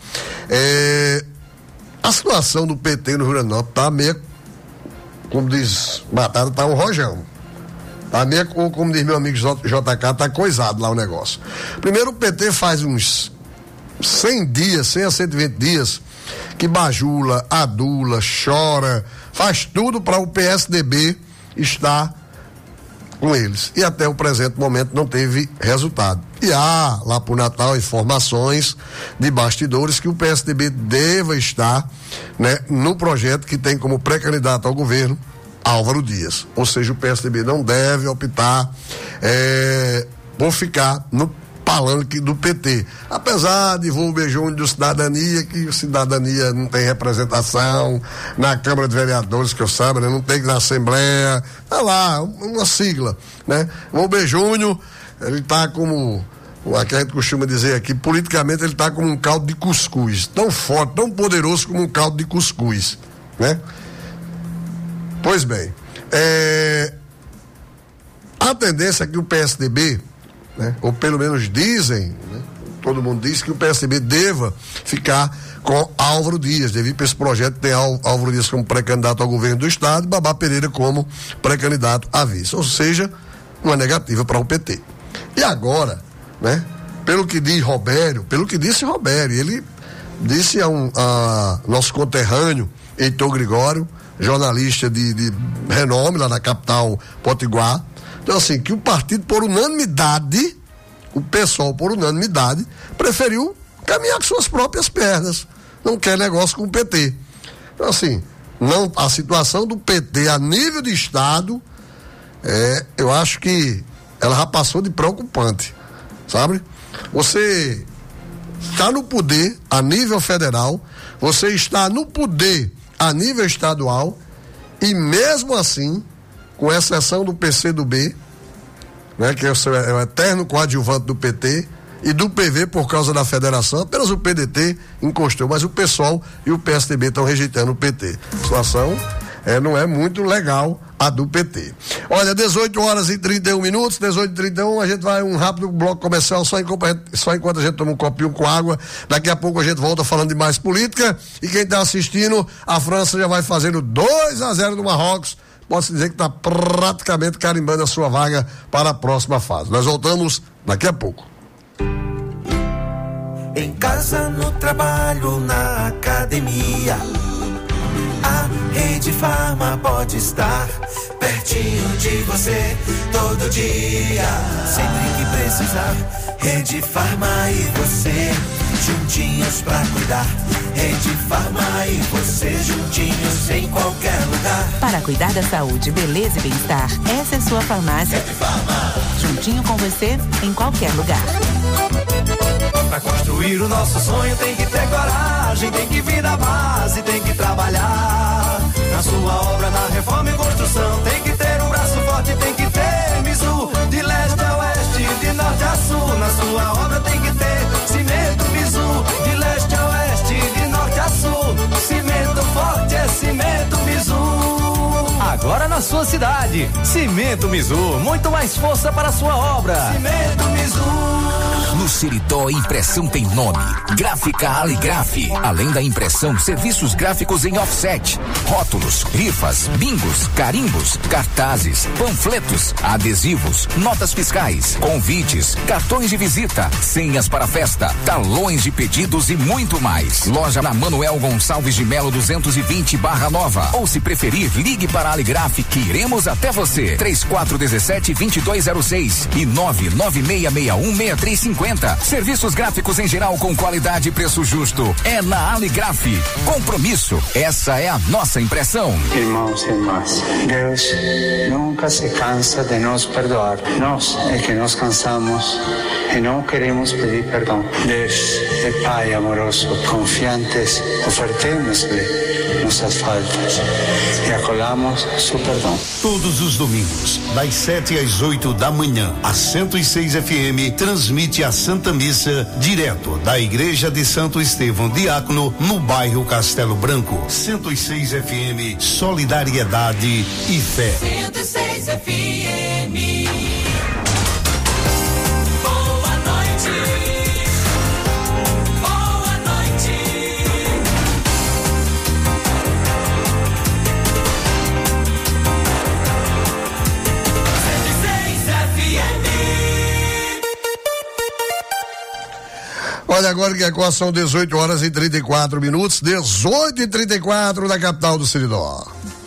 é, a situação do P T no Rio Grande do Norte tá meio, como diz Batata, tá um rojão. Tá meio, como diz meu amigo J K, tá coisado lá o negócio. Primeiro, o P T faz uns cem dias, cem a cento e vinte dias, que bajula, adula, chora, faz tudo para o P S D B estar com eles. E até o presente momento não teve resultado. E há lá pro Natal informações de bastidores que o P S D B deva estar, né, no projeto que tem como pré-candidato ao governo Álvaro Dias. Ou seja, o P S D B não deve optar é, por ficar no palanque do P T. Apesar de Volber Júnior do Cidadania, que o Cidadania não tem representação na Câmara de Vereadores, que eu saiba, né? Não tem na Assembleia, tá lá, uma sigla, né? Volber Júnior, ele tá como, o que a gente costuma dizer aqui, politicamente ele tá como um caldo de cuscuz, tão forte, tão poderoso como um caldo de cuscuz, né? Pois bem, é, a tendência é que o P S D B, né, ou pelo menos dizem, né, todo mundo diz que o P S D B deva ficar com Álvaro Dias, devido para esse projeto ter Álvaro Dias como pré-candidato ao governo do estado e Babá Pereira como pré-candidato a vice, ou seja, uma negativa para o P T. E agora, né, pelo que diz Robério, pelo que disse Robério, ele disse a, um, a nosso conterrâneo Heitor Gregório, jornalista de, de renome lá na capital Potiguar, então assim, que o partido por unanimidade, o pessoal por unanimidade, preferiu caminhar com suas próprias pernas, não quer negócio com o P T. Então assim, não, a situação do P T a nível de estado, é, eu acho que ela já passou de preocupante, sabe? Você está no poder a nível federal, você está no poder a nível estadual e mesmo assim, com exceção do P C do B, né, que é o, seu, é o eterno coadjuvante do P T, e do P V por causa da federação, apenas o P D T encostou, mas o PSOL e o P S D B estão rejeitando o P T. A situação é, não é muito legal a do P T. Olha, dezoito horas e trinta e um minutos, dezoito e trinta e um, a gente vai um rápido bloco comercial, só enquanto, só enquanto a gente toma um copinho com água. Daqui a pouco a gente volta falando de mais política. E quem está assistindo, a França já vai fazendo dois a zero no Marrocos. Posso dizer que está praticamente carimbando a sua vaga para a próxima fase. Nós voltamos daqui a pouco. Em casa, no trabalho, na academia, a Rede Farma pode estar pertinho de você todo dia. Sempre que precisar, Rede Farma e você juntinhos pra cuidar. Rede Farma e você juntinhos em qualquer lugar. Para cuidar da saúde, beleza e bem-estar, essa é sua farmácia. Rede Farma. Juntinho com você em qualquer lugar. Pra construir o nosso sonho tem que ter coragem, tem que vir da base, tem que trabalhar. Na sua obra, na reforma e construção, tem que ter um braço forte, tem que ter Mizu. De leste a oeste, de norte a sul, na sua obra tem que ter cimento Mizu. De leste a oeste, de norte a sul, cimento forte é cimento Mizu. Agora na sua cidade, Cimento Mizu, muito mais força para a sua obra. Cimento Mizu. No Seridó, impressão tem nome. Gráfica Aligraf. Além da impressão, serviços gráficos em offset, rótulos, rifas, bingos, carimbos, cartazes, panfletos, adesivos, notas fiscais, convites, cartões de visita, senhas para festa, talões de pedidos e muito mais. Loja na Manuel Gonçalves de Melo duzentos e vinte Barra Nova. Ou se preferir, ligue para a Aligraf que iremos até você. três quatro um sete, dois dois zero seis e nove nove seis seis um, seis três cinco zero. Serviços gráficos em geral com qualidade e preço justo. É na Aligraf. Compromisso. Essa é a nossa impressão. Irmãos e irmãs, Deus nunca se cansa de nos perdoar. Nós é que nos cansamos e não queremos pedir perdão. Deus é Pai amoroso, confiantes, ofertemos-lhe nossas faltas e acolhamos seu perdão. Todos os domingos, das sete às oito da manhã, a cento e seis F M transmite a Santa Missa direto da Igreja de Santo Estevão Diácono, no bairro Castelo Branco. cento e seis F M, solidariedade e fé. cento e seis F M. Olha, agora que agora são dezoito horas e trinta e quatro minutos, dezoito e trinta e quatro na capital do Seridó.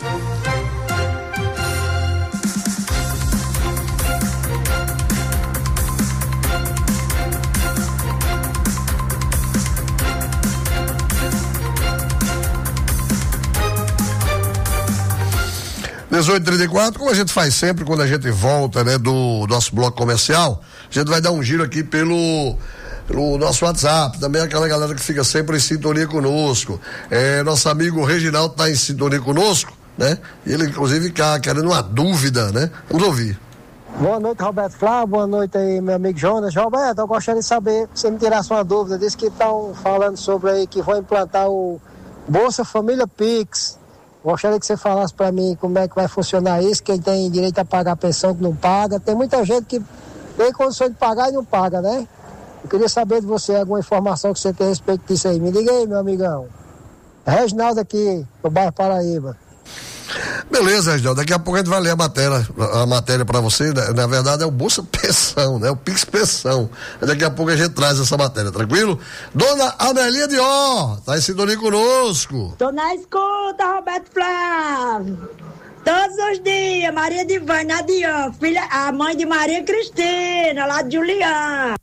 dezoito e trinta e quatro, como a gente faz sempre quando a gente volta, né, do nosso bloco comercial, a gente vai dar um giro aqui pelo pelo nosso WhatsApp, também aquela galera que fica sempre em sintonia conosco. É, nosso amigo Reginaldo está em sintonia conosco, né? Ele inclusive está querendo uma dúvida, né? Vamos ouvir. Boa noite, Roberto Flávio, boa noite aí, meu amigo Jonas. Roberto, eu gostaria de saber, se você me tirasse uma dúvida, disse que estão falando sobre aí que vão implantar o Bolsa Família Pix. Gostaria que você falasse para mim como é que vai funcionar isso, quem tem direito a pagar a pensão que não paga. Tem muita gente que tem condições de pagar e não paga, né? Eu queria saber de você alguma informação que você tem a respeito disso aí. Me liga aí, meu amigão. Reginaldo aqui, do bairro Paraíba. Beleza, Reginaldo. Daqui a pouco a gente vai ler a matéria, a matéria para você. Na, na verdade é o Bolsa Pensão, né? O Pix Pensão. Daqui a pouco a gente traz essa matéria, tranquilo? Dona Amelinha Dió, tá em sintonia conosco. Tô na escuta, Roberto Flávio. Todos os dias, Maria Divana, a Dió, filha, a mãe de Maria Cristina, lá de Juliana.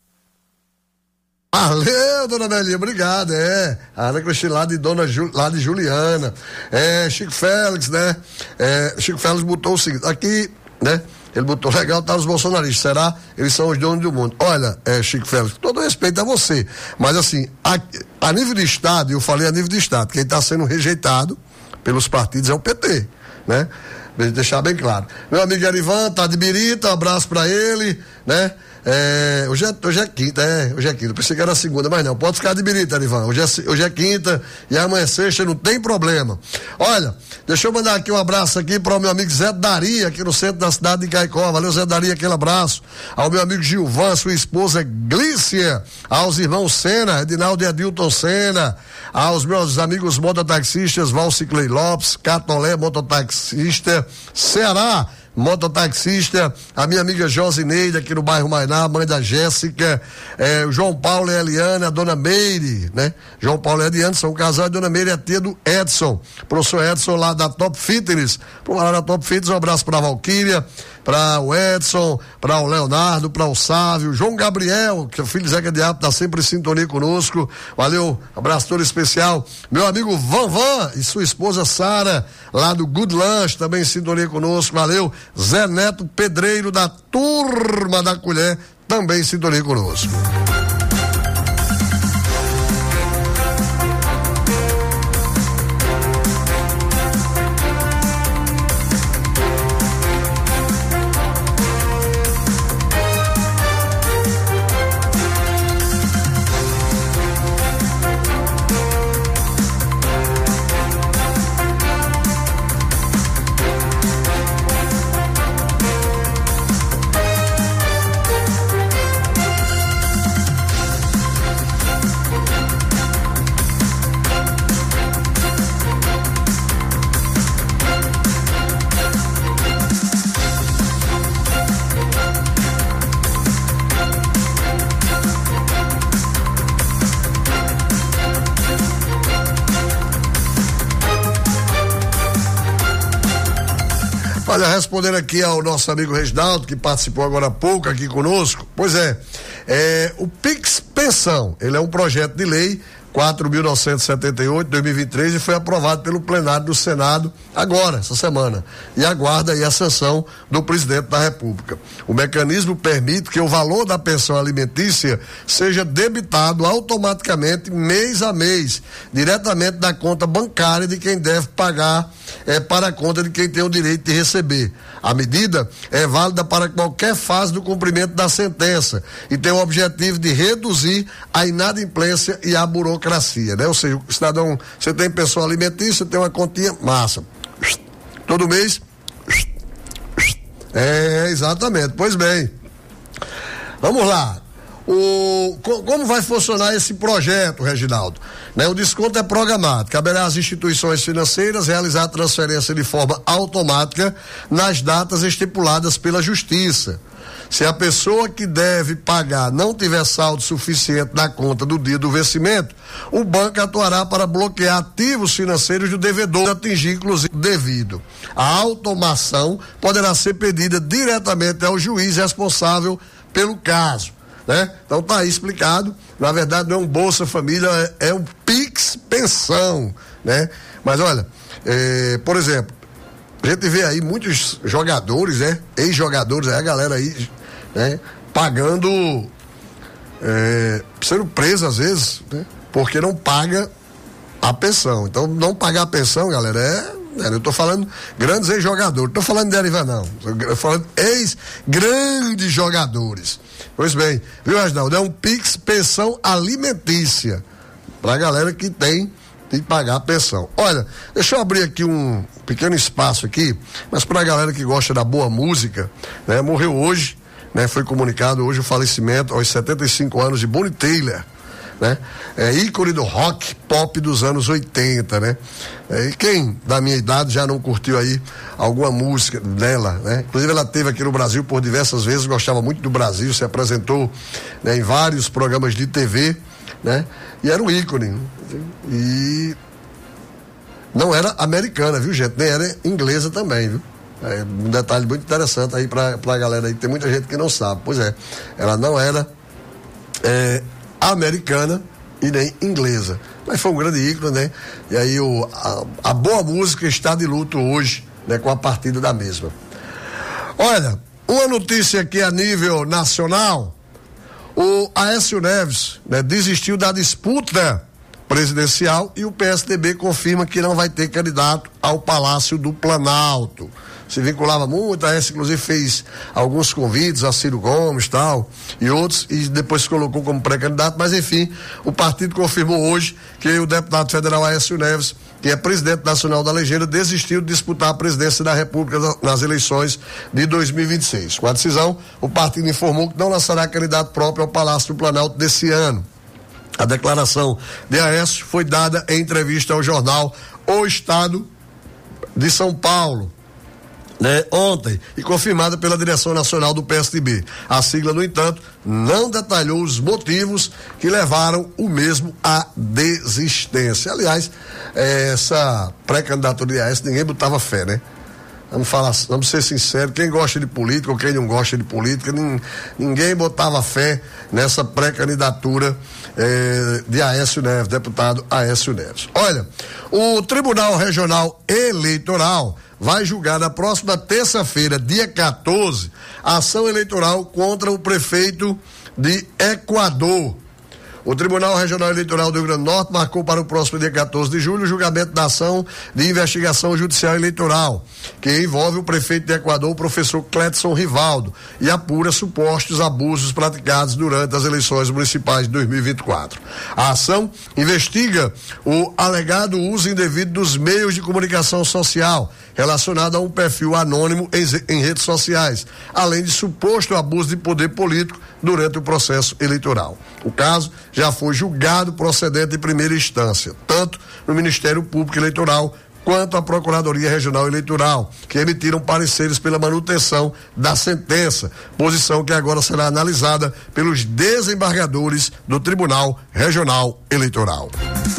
Valeu, dona Melinha, obrigado, é, a Ana Cristina lá de dona Ju, lá de Juliana, é, Chico Félix, né, é, Chico Félix botou o seguinte, aqui, né, ele botou legal, tá os bolsonaristas, será? Eles são os donos do mundo. Olha, é, Chico Félix, todo respeito a você, mas assim, a, a nível de estado, eu falei a nível de estado, quem tá sendo rejeitado pelos partidos é o P T, né, deixar bem claro. Meu amigo Erivan, tá de Birita, um abraço pra ele, né, É, hoje, é, hoje é quinta, é, hoje é quinta, pensei que era segunda, mas não, pode ficar de birita, Arivan, hoje é, hoje é quinta e amanhã é sexta, não tem problema. Olha, deixa eu mandar aqui um abraço aqui para o meu amigo Zé Daria, aqui no centro da cidade de Caicó, valeu Zé Daria, aquele abraço, ao meu amigo Gilvan, sua esposa Glícia, aos irmãos Sena, Edinaldo e Adilton Sena, aos meus amigos mototaxistas, Valciclei Lopes, Catolé, mototaxista, Ceará, mototaxista, a minha amiga Josineide aqui no bairro Mainá, mãe da Jéssica, eh, o João Paulo e a Eliane, a dona Meire, né? João Paulo e a Eliane são um casal, a dona Meire é a tia do Edson, professor Edson lá da Top Fitness, por lá da Top Fitness, um abraço pra Valquíria, para o Edson, para o Leonardo, para o Sávio, João Gabriel, que é o filho de Zeca Diabo, tá sempre em sintonia conosco, valeu, abraço todo especial, meu amigo Van Van e sua esposa Sara, lá do Good Lunch, também em sintonia conosco, valeu, Zé Neto Pedreiro da Turma da Colher, também em sintonia conosco. Olha, respondendo aqui ao nosso amigo Reginaldo, que participou agora há pouco aqui conosco, pois é, é o Pix Pensão, ele é um projeto de lei quatro mil novecentos e setenta e oito, dois mil e vinte e três, e foi aprovado pelo plenário do Senado agora, essa semana, e aguarda aí a sanção do presidente da República. O mecanismo permite que o valor da pensão alimentícia seja debitado automaticamente mês a mês, diretamente da conta bancária de quem deve pagar é, para a conta de quem tem o direito de receber. A medida é válida para qualquer fase do cumprimento da sentença e tem o objetivo de reduzir a inadimplência e a burocracia, né? Ou seja, o cidadão, você tem pensão alimentícia, tem uma continha, massa. Todo mês. É, exatamente. Pois bem. Vamos lá. O, como vai funcionar esse projeto, Reginaldo? Né, o desconto é programado. Caberá às instituições financeiras realizar a transferência de forma automática nas datas estipuladas pela Justiça. Se a pessoa que deve pagar não tiver saldo suficiente na conta do dia do vencimento, o banco atuará para bloquear ativos financeiros do devedor, atingir inclusive o devido. A automação poderá ser pedida diretamente ao juiz responsável pelo caso, né? Então tá aí explicado. Na verdade não é um Bolsa Família, é, é um Pix Pensão, né? Mas olha, é, por exemplo, a gente vê aí muitos jogadores, né? Ex-jogadores, aí a galera aí, né? Pagando, é, sendo preso às vezes, né? Porque não paga a pensão. Então, não pagar a pensão, galera, é, é eu tô falando grandes ex-jogadores, não tô falando de Arivan, não, tô falando ex-grandes jogadores. Pois bem, viu, Reginaldo? É um Pix Pensão Alimentícia, pra galera que tem de pagar a pensão. Olha, deixa eu abrir aqui um pequeno espaço aqui, mas pra galera que gosta da boa música, né? Morreu hoje, né? Foi comunicado hoje o falecimento aos setenta e cinco anos de Bonnie Tyler, né? É ícone do rock pop dos anos oitenta, né? É, e quem da minha idade já não curtiu aí alguma música dela, né? Inclusive ela esteve aqui no Brasil por diversas vezes, gostava muito do Brasil, se apresentou, né, em vários programas de T V, né? E era um ícone, e não era americana, viu, gente? Nem era inglesa também, viu? É um detalhe muito interessante aí pra, pra galera aí, tem muita gente que não sabe. Pois é, ela não era é, americana e nem inglesa, mas foi um grande ícone, né? E aí o, a, a boa música está de luto hoje, né? Com a partida da mesma. Olha, uma notícia aqui a nível nacional: o Aécio Neves, né, desistiu da disputa presidencial, e o P S D B confirma que não vai ter candidato ao Palácio do Planalto. Se vinculava muito, a Aécio inclusive fez alguns convites a Ciro Gomes tal, e outros, e depois se colocou como pré-candidato, mas enfim, o partido confirmou hoje que o deputado federal Aécio Neves, que é presidente nacional da legenda, desistiu de disputar a presidência da República nas eleições de dois mil e vinte e seis. Com a decisão, o partido informou que não lançará candidato próprio ao Palácio do Planalto desse ano. A declaração de Aécio foi dada em entrevista ao jornal O Estado de São Paulo, né, ontem, e confirmada pela direção nacional do P S D B. A sigla, no entanto, não detalhou os motivos que levaram o mesmo à desistência. Aliás, essa pré-candidatura de Aécio, ninguém botava fé, né? Vamos falar, vamos ser sinceros, quem gosta de política ou quem não gosta de política, ninguém botava fé nessa pré-candidatura eh, de Aécio Neves, deputado Aécio Neves. Olha, o Tribunal Regional Eleitoral vai julgar na próxima terça-feira, dia quatorze, a ação eleitoral contra o prefeito de Equador. O Tribunal Regional Eleitoral do Rio Grande do Norte marcou para o próximo dia quatorze de julho o julgamento da ação de investigação judicial eleitoral, que envolve o prefeito de Equador, o professor Clédson Rivaldo, e apura supostos abusos praticados durante as eleições municipais de dois mil e vinte e quatro. A ação investiga o alegado uso indevido dos meios de comunicação social relacionado a um perfil anônimo em, em redes sociais, além de suposto abuso de poder político durante o processo eleitoral. O caso já foi julgado procedente em primeira instância, tanto no Ministério Público Eleitoral quanto a Procuradoria Regional Eleitoral, que emitiram pareceres pela manutenção da sentença, posição que agora será analisada pelos desembargadores do Tribunal Regional Eleitoral.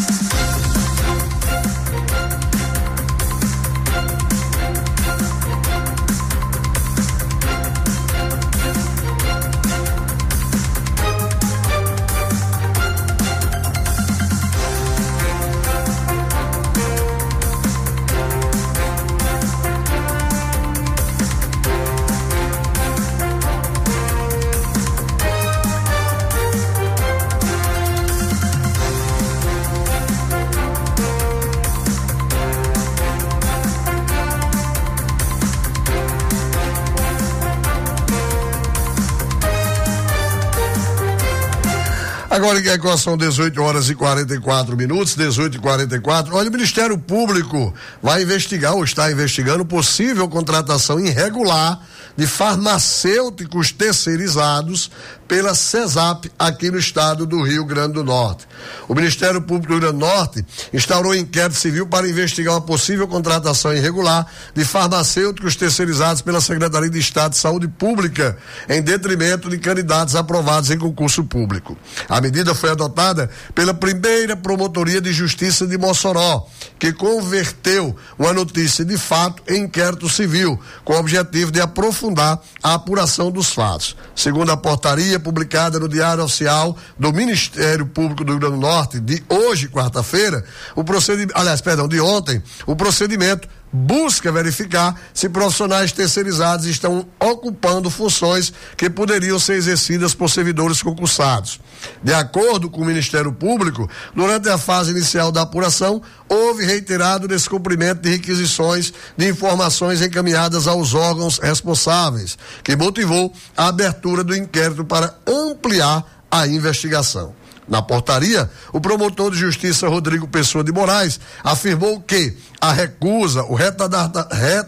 Agora que agora são dezoito horas e quarenta e quatro minutos, dezoito e quarenta e quatro. Olha, o Ministério Público vai investigar ou está investigando possível contratação irregular de farmacêuticos terceirizados pela CESAP aqui no estado do Rio Grande do Norte. O Ministério Público do Rio Grande do Norte instaurou um inquérito civil para investigar uma possível contratação irregular de farmacêuticos terceirizados pela Secretaria de Estado de Saúde Pública, em detrimento de candidatos aprovados em concurso público. A medida foi adotada pela primeira Promotoria de Justiça de Mossoró, que converteu uma notícia de fato em inquérito civil, com o objetivo de aprofundar a apuração dos fatos. Segundo a portaria publicada no Diário Oficial do Ministério Público do Rio Grande do Norte, de hoje, quarta-feira, o procedimento, aliás, perdão, de ontem, o procedimento busca verificar se profissionais terceirizados estão ocupando funções que poderiam ser exercidas por servidores concursados. De acordo com o Ministério Público, durante a fase inicial da apuração, houve reiterado descumprimento de requisições de informações encaminhadas aos órgãos responsáveis, que motivou a abertura do inquérito para ampliar a investigação. Na portaria, o promotor de justiça Rodrigo Pessoa de Moraes afirmou que a recusa, o retardamento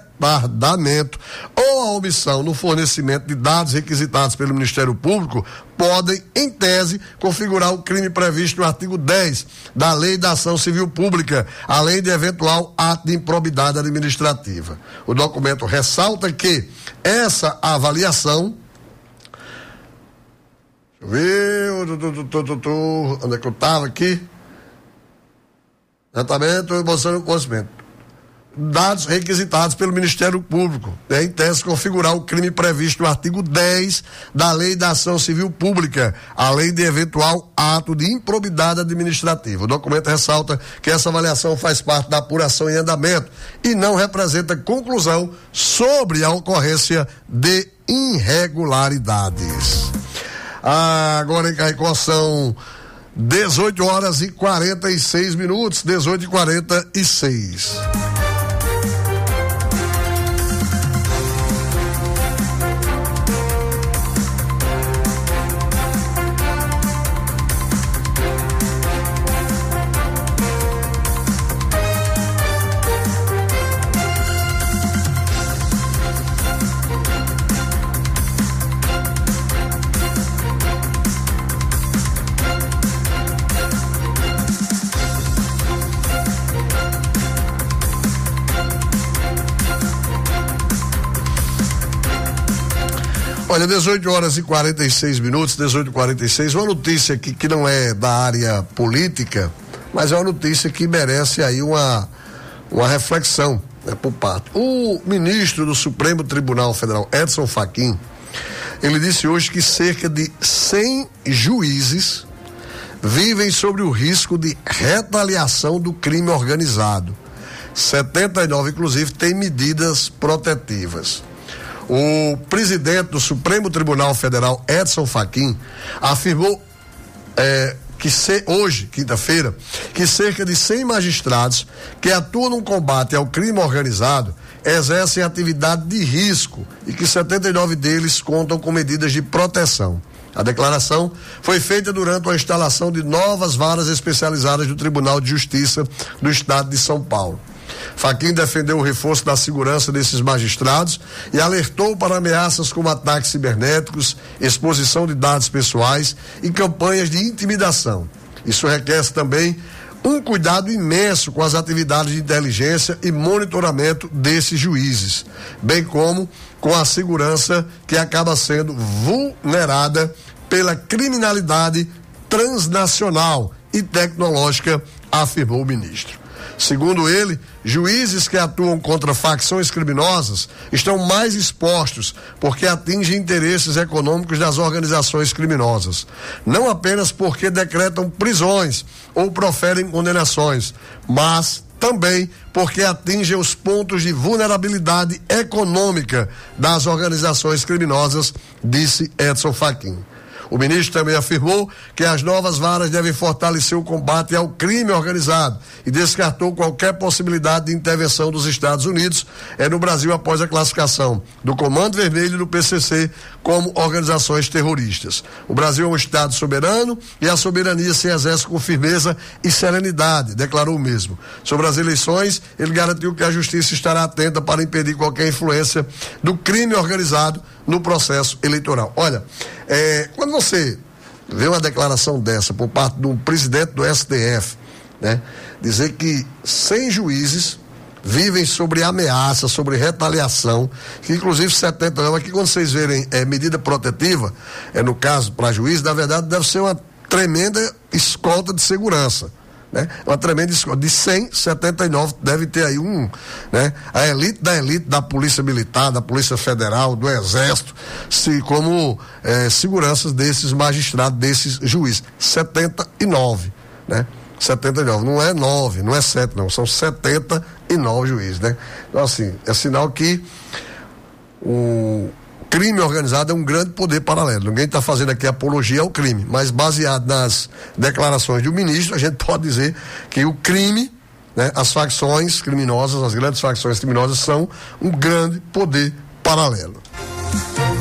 ou a omissão no fornecimento de dados requisitados pelo Ministério Público podem, em tese, configurar o crime previsto no artigo dez da Lei da Ação Civil Pública, além de eventual ato de improbidade administrativa. O documento ressalta que essa avaliação Viu? Onde é que eu estava aqui? Tratamento e mostrando o conhecimento. Dados requisitados pelo Ministério Público, né, em tese configurar o crime previsto no artigo dez da Lei da Ação Civil Pública, além de eventual ato de improbidade administrativa. O documento ressalta que essa avaliação faz parte da apuração em andamento e não representa conclusão sobre a ocorrência de irregularidades. Ah, agora em Caicó são dezoito horas e quarenta e seis minutos, dezoito e quarenta e seis. Olha, dezoito horas e quarenta e seis minutos, dezoito e quarenta e seis, uma notícia aqui que não é da área política, mas é uma notícia que merece aí uma, uma reflexão, né, por parte. O ministro do Supremo Tribunal Federal, Edson Fachin, ele disse hoje que cerca de cem juízes vivem sobre o risco de retaliação do crime organizado. setenta e nove, inclusive, têm medidas protetivas. O presidente do Supremo Tribunal Federal, Edson Fachin, afirmou é, que se, hoje, quinta-feira, que cerca de cem magistrados que atuam no combate ao crime organizado exercem atividade de risco e que setenta e nove deles contam com medidas de proteção. A declaração foi feita durante a instalação de novas varas especializadas do Tribunal de Justiça do Estado de São Paulo. Fachin defendeu o reforço da segurança desses magistrados e alertou para ameaças como ataques cibernéticos, exposição de dados pessoais e campanhas de intimidação. Isso requer também um cuidado imenso com as atividades de inteligência e monitoramento desses juízes, bem como com a segurança que acaba sendo vulnerada pela criminalidade transnacional e tecnológica, afirmou o ministro. Segundo ele, juízes que atuam contra facções criminosas estão mais expostos porque atingem interesses econômicos das organizações criminosas, não apenas porque decretam prisões ou proferem condenações, mas também porque atingem os pontos de vulnerabilidade econômica das organizações criminosas, disse Edson Fachin. O ministro também afirmou que as novas varas devem fortalecer o combate ao crime organizado e descartou qualquer possibilidade de intervenção dos Estados Unidos é, no Brasil após a classificação do Comando Vermelho e do P C C como organizações terroristas. O Brasil é um Estado soberano e a soberania se exerce com firmeza e serenidade, declarou o mesmo. Sobre as eleições, ele garantiu que a justiça estará atenta para impedir qualquer influência do crime organizado no processo eleitoral. Olha, é, quando você vê uma declaração dessa por parte do presidente do S T F, né, dizer que cem juízes vivem sobre ameaça, sobre retaliação, que inclusive setenta anos, aqui quando vocês verem é, medida protetiva, é, no caso para juiz, na verdade deve ser uma tremenda escolta de segurança. Né? Uma tremenda escolta. De cem, setenta e nove deve ter aí um, né? A elite da elite da Polícia Militar, da Polícia Federal, do Exército, se, como eh, seguranças desses magistrados, desses juízes. setenta e nove, né? setenta e nove, não é nove, não é sete, não, são setenta e nove juízes, né? Então, assim, é sinal que o crime organizado é um grande poder paralelo. Ninguém está fazendo aqui apologia ao crime, mas baseado nas declarações do ministro, a gente pode dizer que o crime, né, as facções criminosas, as grandes facções criminosas são um grande poder paralelo.